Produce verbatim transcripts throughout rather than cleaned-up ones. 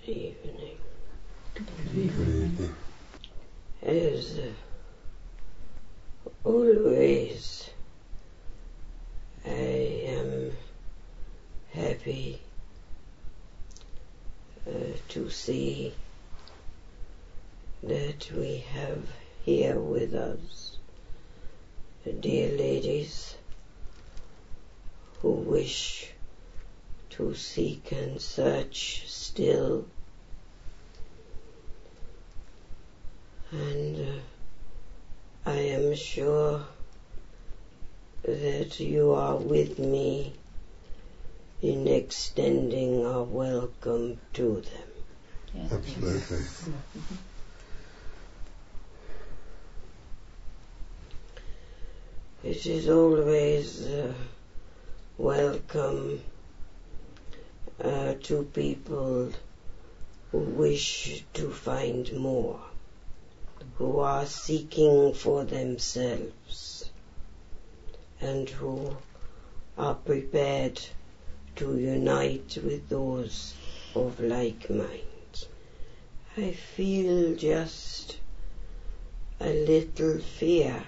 evening. Good evening. As uh, always, I am happy uh, to see that we have here with us dear ladies who wish to seek and search still, and uh, I am sure that you are with me in extending our welcome to them. Yes. Absolutely. It is always uh, welcome uh, to people who wish to find more, who are seeking for themselves, and who are prepared to unite with those of like mind. I feel just a little fear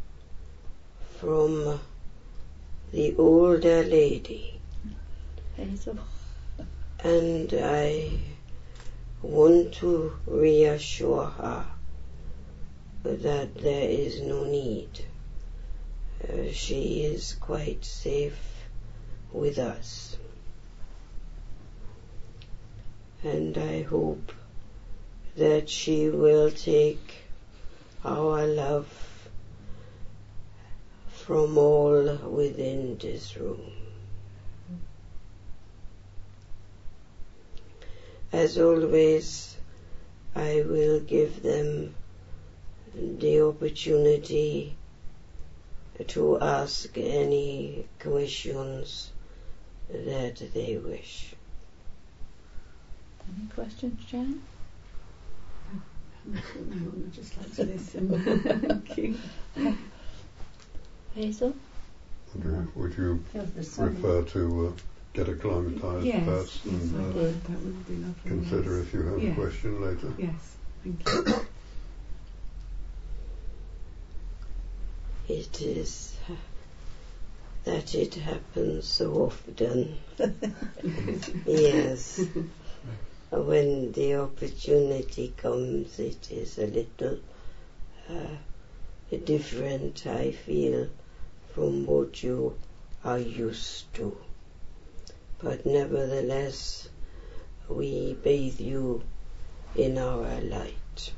from the older lady, Hazel. And I want to reassure her that there is no need. Uh, she is quite safe with us. And I hope that she will take our love from all within this room. As always, I will give them the opportunity to ask any questions that they wish. Any questions, Jan? No, I'd just like to listen. Thank you. Hazel? Would, would you prefer to uh, get acclimatised yes, first yes, and uh, would. That would be lovely. consider yes. if you have yes. a question later? Yes, thank you. It is uh, that it happens so often. Yes. When the opportunity comes, it is a little uh, different, I feel, from what you are used to. But nevertheless, we bathe you in our light.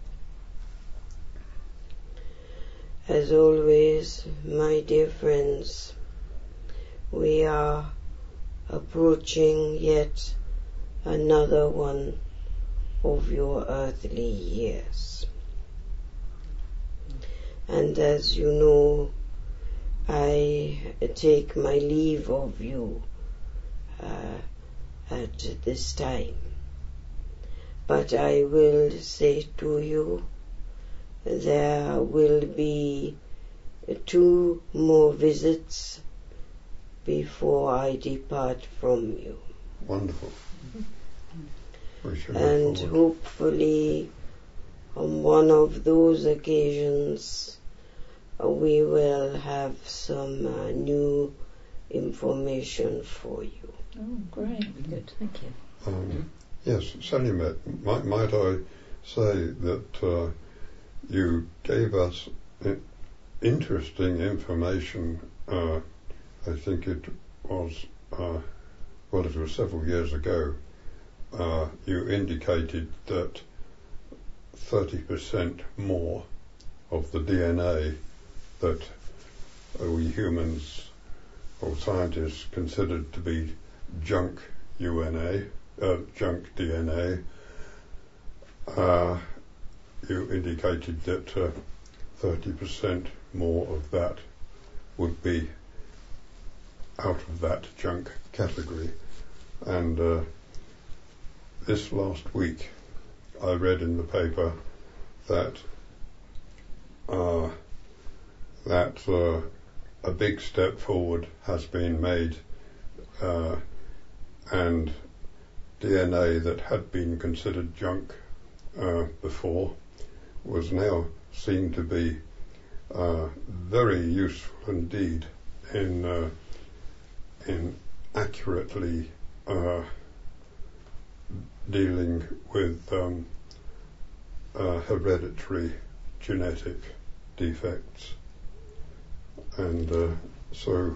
As always, my dear friends, we are approaching yet another one of your earthly years. And as you know, I take my leave of you uh, at this time. But I will say to you, there will be two more visits before I depart from you. Wonderful. We should And look hopefully on one of those occasions uh, we will have some uh, new information for you. Oh, great. Good, thank you. Um, yes, Salimet, might, might I say that uh, you gave us I- interesting information. uh, I think it was, uh, well, it was several years ago. Uh, you indicated that thirty percent more of the D N A that uh, we humans or scientists considered to be junk U N A, uh, junk D N A, uh, you indicated that uh, thirty percent more of that would be out of that junk category. And uh, this last week I read in the paper that uh, that uh, a big step forward has been made, uh, and D N A that had been considered junk uh, before was now seen to be uh, very useful indeed in uh, in accurately uh, dealing with um, uh, hereditary genetic defects. And uh, so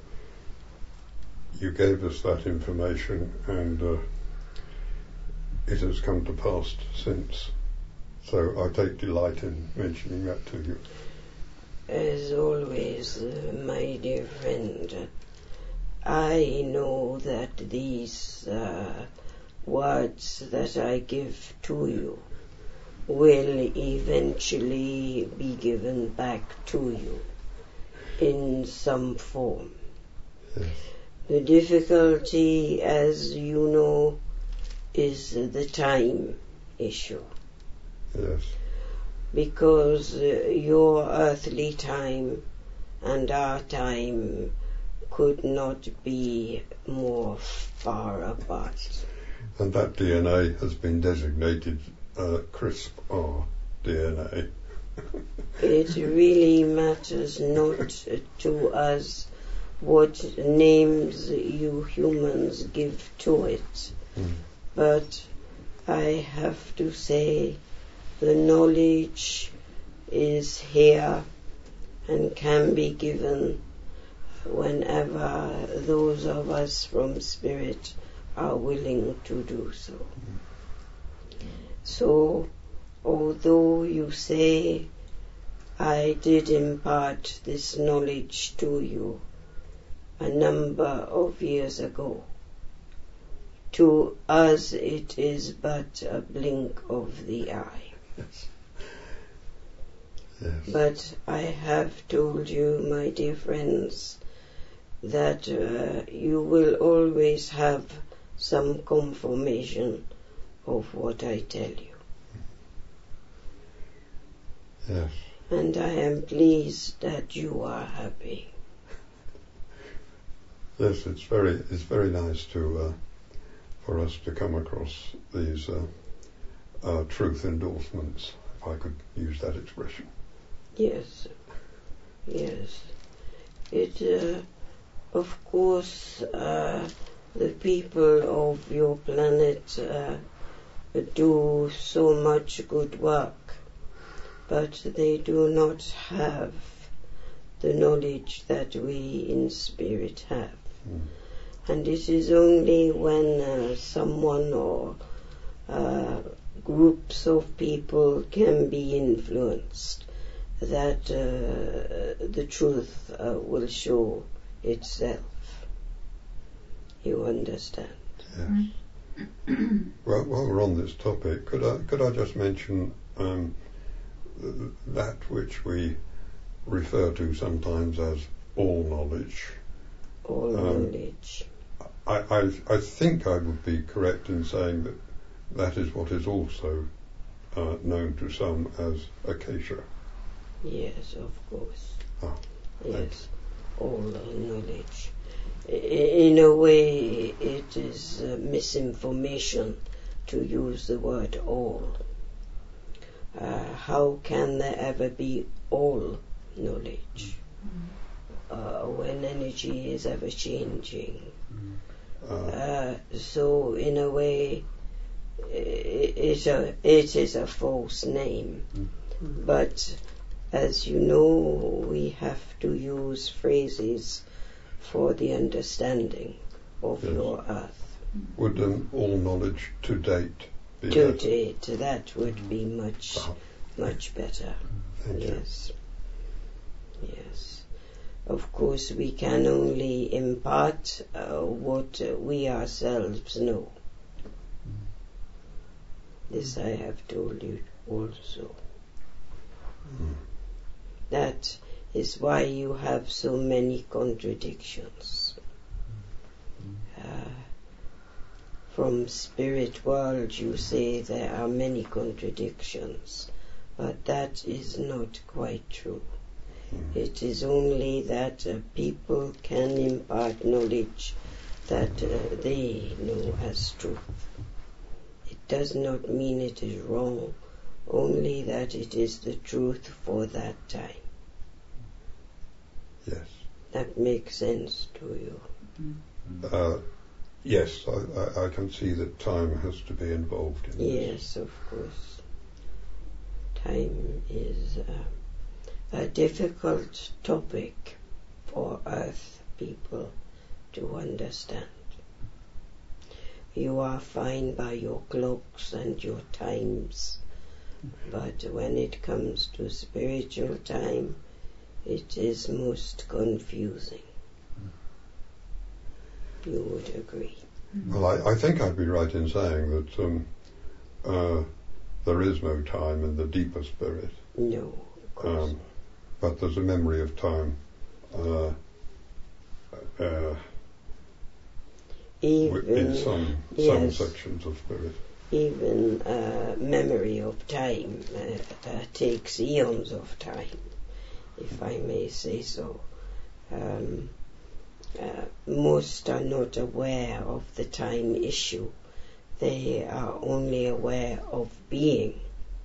you gave us that information, and uh, it has come to pass since. So I take delight in mentioning that to you. As always, uh, my dear friend, I know that these uh, words that I give to you will eventually be given back to you in some form. Yes. The difficulty, as you know, is the time issue. Yes. Because uh, your earthly time and our time could not be more far apart. And that D N A has been designated uh, CRISPR D N A. It really matters not to us what names you humans give to it, Mm. but I have to say the knowledge is here and can be given whenever those of us from spirit are willing to do so. Mm. So, although you say I did impart this knowledge to you a number of years ago, to us it is but a blink of the eye. Yes. Yes. But I have told you, my dear friends, that uh, you will always have some confirmation of what I tell you. Yes. And I am pleased that you are happy. Yes, it's very it's very nice to uh, for us to come across these uh, uh, truth endorsements, if I could use that expression. Yes, yes. It, uh, of course, uh, the people of your planet uh, do so much good work, but they do not have the knowledge that we in spirit have. Mm. And it is only when uh, someone or uh, groups of people can be influenced that uh, the truth uh, will show itself. You understand? Yes. Well, while we're on this topic, could I could I just mention um, th- that which we refer to sometimes as all knowledge? All Um, knowledge. I, I I think I would be correct in saying that that is what is also uh, known to some as acacia. Yes, of course. Ah, Yes, all knowledge. I- In a way, it is uh, misinformation to use the word all. Uh, how can there ever be all knowledge uh, when energy is ever changing? Uh, Uh, so, in a way, i- it, a, it is a false name. But as you know, we have to use phrases for the understanding of Yes. your earth. would um, all knowledge to date be To better? date, that would be much, Ah, much better. thank you. Yes. Yes. Of course, we can only impart uh, what uh, we ourselves know. This I have told you also. Mm. That is why you have so many contradictions. Uh, from spirit world you say there are many contradictions, but that is not quite true. Mm. It is only that uh, people can impart knowledge that uh, they know as truth. It does not mean it is wrong, only that it is the truth for that time. Yes. That makes sense to you? Uh, yes, I, I, I can see that time has to be involved in this. Yes, of course. Time is uh, a difficult topic for Earth people to understand. You are fine by your clocks and your times, but when it comes to spiritual time, it is most confusing. You would agree? Well, I, I think I'd be right in saying that um, uh, there is no time in the deeper spirit. No, of course. Um, but there's a memory of time. Uh, uh, even in some yes, some sections of spirit. Even uh, memory of time uh, uh, takes eons of time, if I may say so. Um, uh, most are not aware of the time issue. They are only aware of being.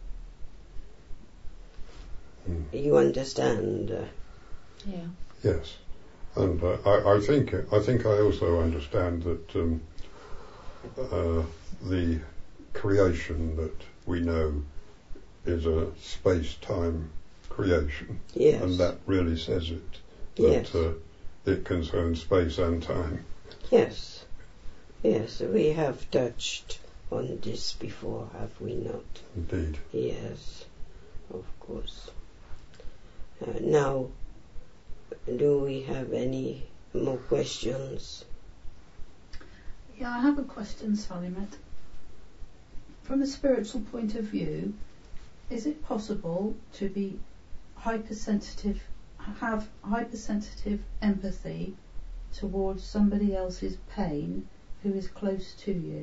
Mm. You understand? Uh, Yeah. Yes, and uh, I, I think I think I also understand that um, uh, the creation that we know is a space-time creation, yes. and that really says it. That Yes. uh, it concerns space and time. Yes. Yes, we have touched on this before, have we not? Indeed. Yes, of course. Uh, now, do we have any more questions? Yeah, I have a question, Salimet. From a spiritual point of view, is it possible to be hypersensitive, have hypersensitive empathy towards somebody else's pain who is close to you?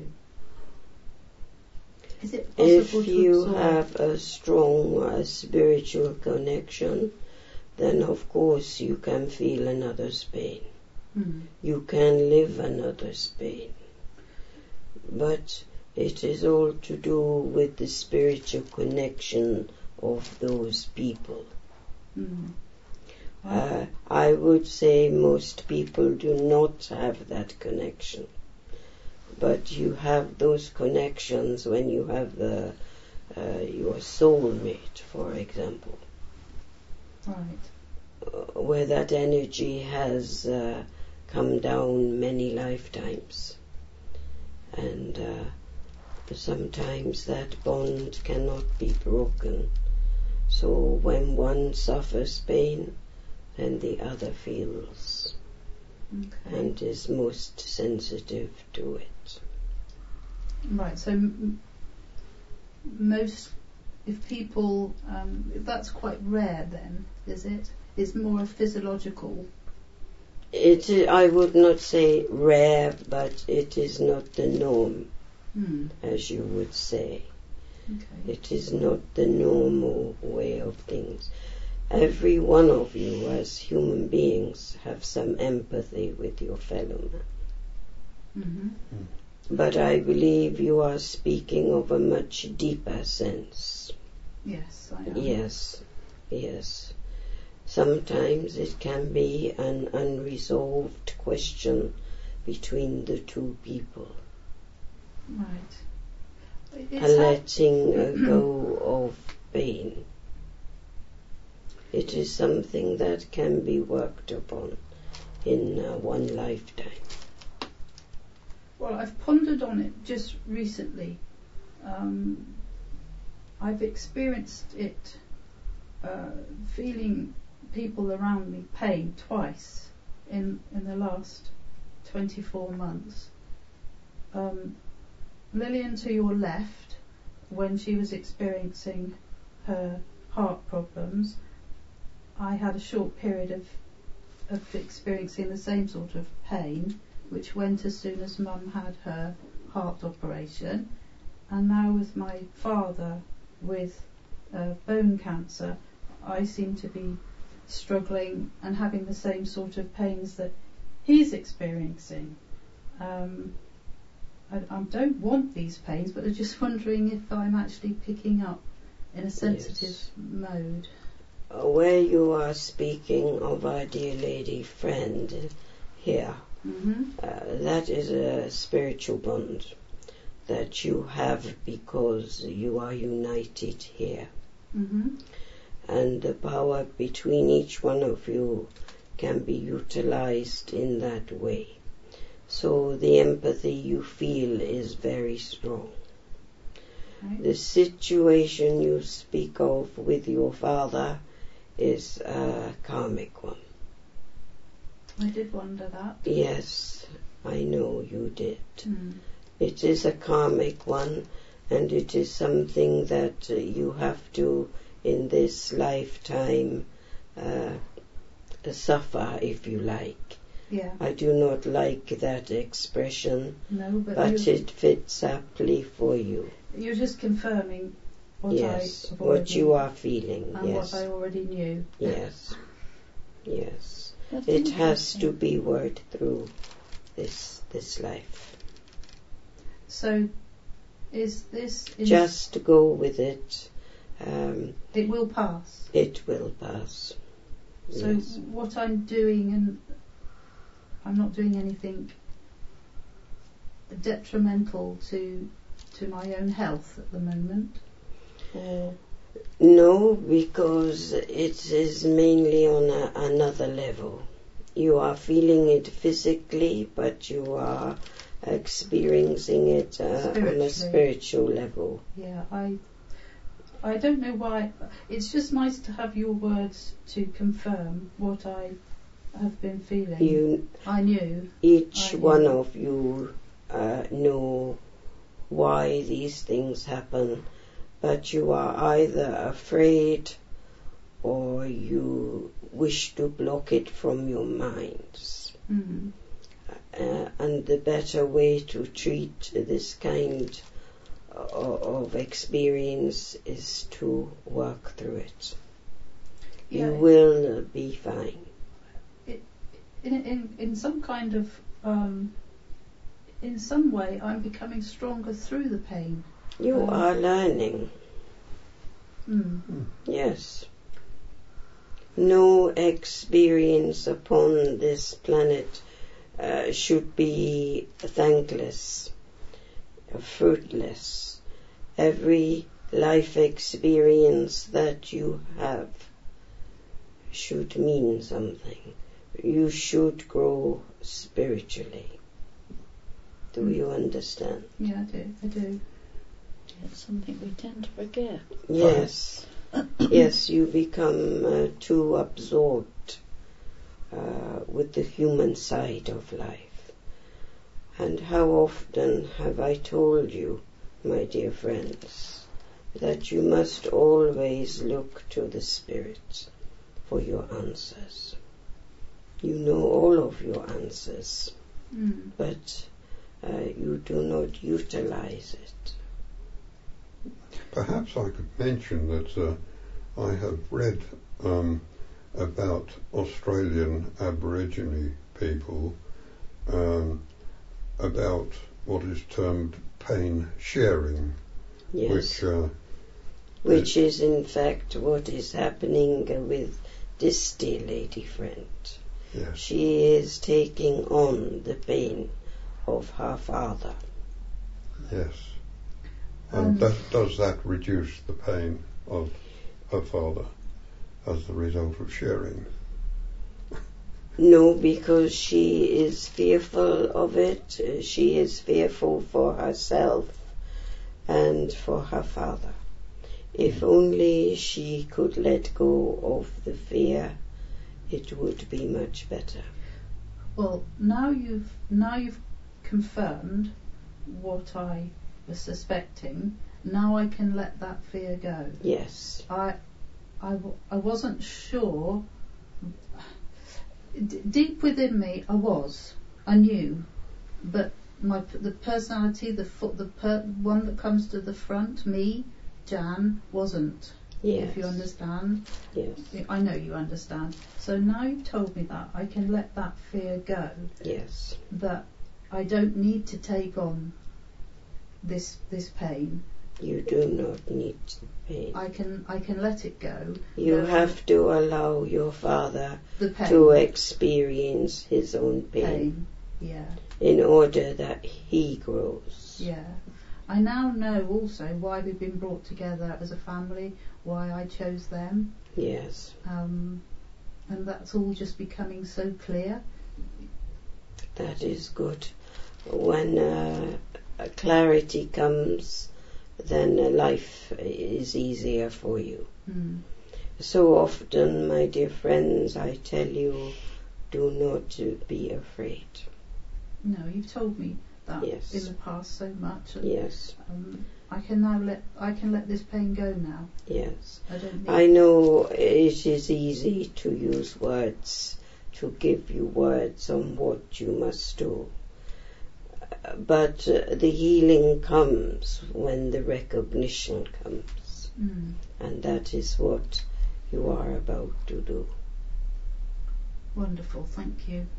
Is it possible If to you absorb? have a strong uh, spiritual connection, then of course you can feel another's pain. Hmm. You can live another's pain. But it is all to do with the spiritual connection of those people. Hmm. Uh, I would say most people do not have that connection. But you have those connections when you have the, uh, your soulmate, for example, Right. uh, where that energy has uh, come down many lifetimes. And uh, sometimes that bond cannot be broken. So when one suffers pain, then the other feels Okay. and is most sensitive to it. Right. So m- most, if people, um, that's quite rare. Then is it? It's more a physiological. It, I would not say rare, but it is not the norm, Hmm. as you would say. Okay. It is not the normal way of things. Every one of you as human beings have some empathy with your fellow man. Mm-hmm. But I believe you are speaking of a much deeper sense. Yes, I am. Yes, yes. Sometimes it can be an unresolved question between the two people. Right. A It's ha- letting uh, go of pain. It is something that can be worked upon in uh, one lifetime. Well, I've pondered on it just recently. Um, I've experienced it, uh, feeling people around me pain twice in in the last twenty-four months. Um, Lillian to your left, when she was experiencing her heart problems, I had a short period of of experiencing the same sort of pain, which went as soon as Mum had her heart operation. And now with my father with uh, bone cancer, I seem to be struggling and having the same sort of pains that he's experiencing. um, I, I don't want these pains, but I'm just wondering if I'm actually picking up in a sensitive Yes. mode. Uh, Where you are speaking of our dear lady friend here, Mm-hmm. uh, that is a spiritual bond that you have because you are united here. Mm-hmm. And the power between each one of you can be utilized in that way. So the empathy you feel is very strong. Right. The situation you speak of with your father is a karmic one. I did wonder that. Yes, I know you did. Mm. It is a karmic one, and it is something that uh, you have to, in this lifetime, uh, suffer, if you like. Yeah. I do not like that expression, No, but, but you, it fits aptly for you. you're just confirming what Yes, I have already, what you are feeling. and Yes, what I already knew. yes, yes. That's It has to interesting. be worked through this this life. So, is this in, Just go with it. Um, it will pass? it will pass. So Yes. what I'm doing, and I'm not doing anything detrimental to to my own health at the moment, or No, because it is mainly on a, another level. You are feeling it physically, but you are experiencing it uh, on a Spiritually. spiritual level. yeah, I I don't know why. It's just nice to have your words to confirm what I have been feeling. You, I knew. each I one know. of you uh, know why these things happen, but you are either afraid or you wish to block it from your minds. Mm. Uh, and the better way to treat this kind o- of experience is to work through it. Yeah. You will be fine. In, in in some kind of um, in some way, I'm becoming stronger through the pain. You Um, are learning. Mm. Yes. No experience upon this planet uh, should be thankless, fruitless. Every life experience that you have should mean something. You should grow spiritually. Do Mm. you understand? Yeah, I do. I do. It's something we tend to forget. Yes. Yes, you become uh, too absorbed uh, with the human side of life. And how often have I told you, my dear friends, that you must always look to the Spirit for your answers. You know all of your answers, Mm. but uh, you do not utilize it. Perhaps I could mention that uh, I have read um, about Australian Aborigine people, um, about what is termed pain sharing, Yes. which uh, Which is in fact what is happening with this dear lady friend. yes, She is taking on the pain of her father. yes, Um, and that, does that reduce the pain of her father as the result of sharing? No, because she is fearful of it. Uh, She is fearful for herself and for her father. If only she could let go of the fear, it would be much better. Well, now you've now you've confirmed what I was suspecting. Now I can let that fear go. Yes. I, I, w- I wasn't sure. D- deep within me, I was. I knew, but my p- the personality, the fo- the per- one that comes to the front, me, Jan, wasn't. Yes. If you understand, Yes. I know you understand. So now you've told me that I can let that fear go. Yes. That I don't need to take on this this pain. You do not need pain. I can I can let it go. You Um, have to allow your father the pain. to experience his own pain, pain. Yeah. in order that he grows. Yeah. I now know also why we've been brought together as a family, why I chose them, Yes, um, and that's all just becoming so clear. that is good. When uh, a clarity comes, then uh, life is easier for you. Mm. So often, my dear friends, I tell you, do not uh, be afraid. No, you've told me that Yes. in the past so much. And, Yes, um, I can now let I can let this pain go now. yes. I don't need. I know it is easy to use words, to give you words on what you must do. Uh, But uh, the healing comes when the recognition comes. Mm. And that is what you are about to do. Wonderful, thank you.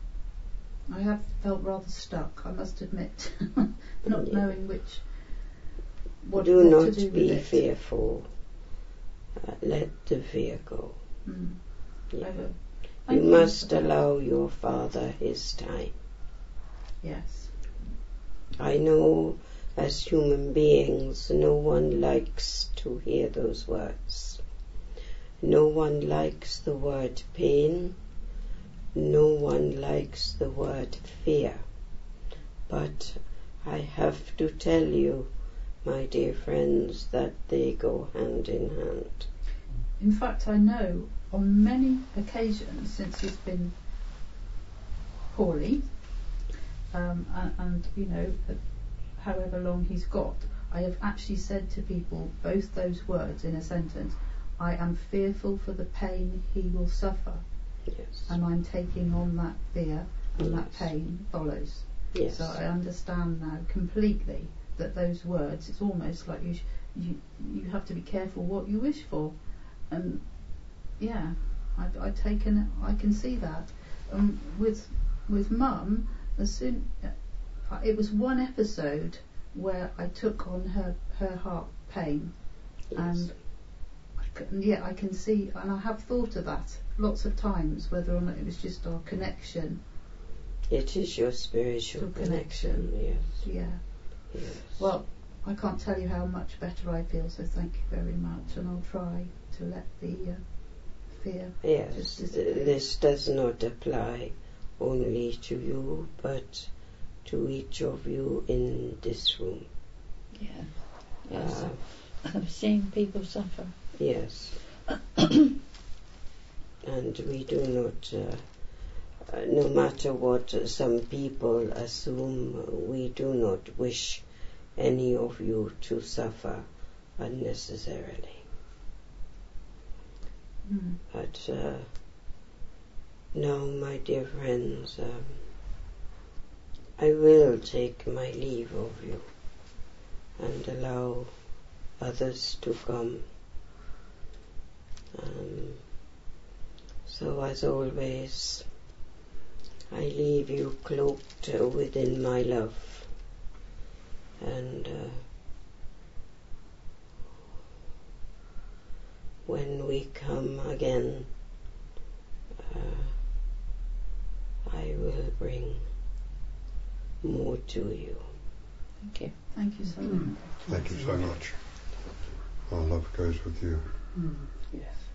I have felt rather stuck, I must admit, not Yeah. knowing which what, do what not to do be with it. fearful. Uh, let the fear go. Mm. Yeah. I will. You Thank must for that. allow your father his time. Yes. I know as human beings no one likes to hear those words. No one likes the word pain. No one likes the word fear. But I have to tell you, my dear friends, that they go hand in hand. In fact, I know on many occasions since he's been poorly, um, and, and you know, however long he's got, I have actually said to people both those words in a sentence. I am fearful for the pain he will suffer, Yes. and I'm taking on that fear, and that Yes. pain follows. Yes. So I understand now completely that those words, it's almost like you sh- you you have to be careful what you wish for, and yeah, I've, I've taken it. I can see that. Um, with with Mum, as soon uh, it was one episode where I took on her her heart pain, Yes. and I can, yeah, I can see, and I have thought of that lots of times, whether or not it was just our connection. It is your spiritual Your connection. connection. Yes. Yeah. Yes. Well, I can't tell you how much better I feel, so thank you very much, and I'll try to let the uh, fear Yes, just th- disappear. this does not apply only to you, but to each of you in this room. Yeah. Yes. Uh, I've seen people suffer. yes. And we do not, uh, uh, no matter what some people assume, we do not wish any of you to suffer unnecessarily. Mm. But uh, now, my dear friends, um, I will take my leave of you and allow others to come. Um, so, as always, I leave you cloaked uh, within my love, and uh, when we come again, uh, I will bring more to you. Thank you. Thank you so much. Thank you so much. Our love goes with you. Yes.